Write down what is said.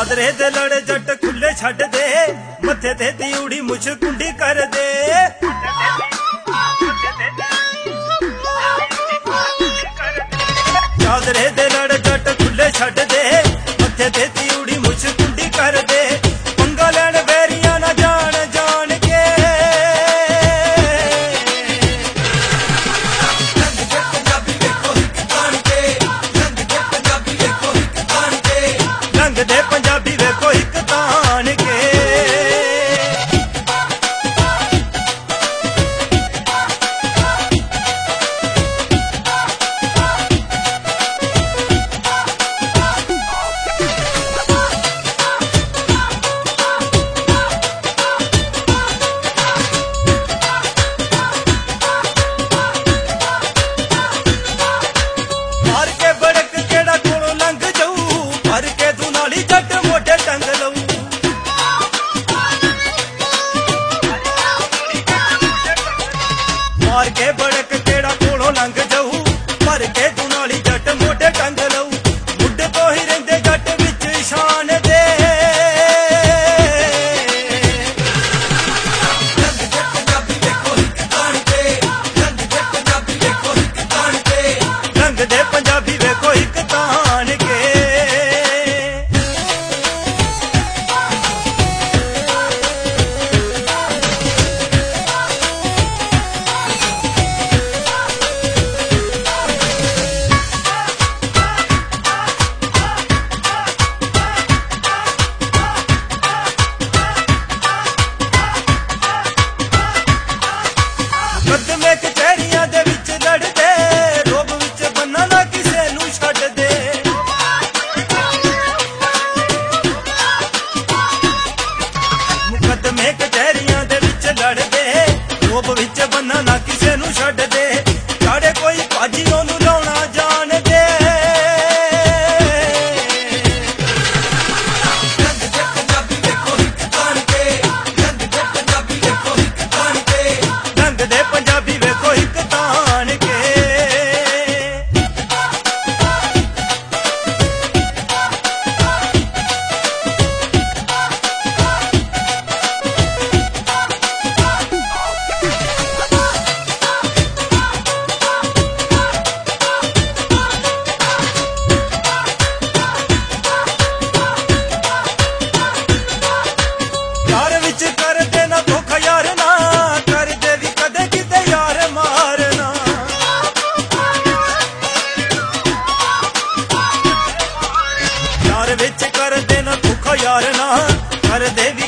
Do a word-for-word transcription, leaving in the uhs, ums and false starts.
चादरे दे लड़ जट खुले छड़ दे मथे ते तिउड़ी मुछ कुंडी कर दे। चादरे दे लड़ जट खुले छड़ दे मथे ते तिउड़ी मुछ कुंडी कर दे। पंगा लैण बैरियां ना जान जान के रंग दे पंजाबी वेखो हिक तान के। मार के बड़क केड़ा कोलों लंघ जाऊ भर के दुनाली जट मोढे टंग लऊ। मुढ तो ही रहिंदे जट विच शान दे रंग दे पंजाबी वेखो हिक तान के। कदमे कचहरियां दे विच लड़दे रोब विच बन्ना ना किसे नू छड्ड दे। मुकदमे कचहरियां दे विच लड़दे रोब विच बन्ना ना किसे नू छड्ड दे। साढ़े कोई भाजी ओनू लाउणा जान दे रंग दे पंजाबी वेखो हिक तान के। यार विच कर देना धोखा यार ना कर दे भी कदे किते यार मारना। यार विच कर देना धोखा यार ना कर दे भी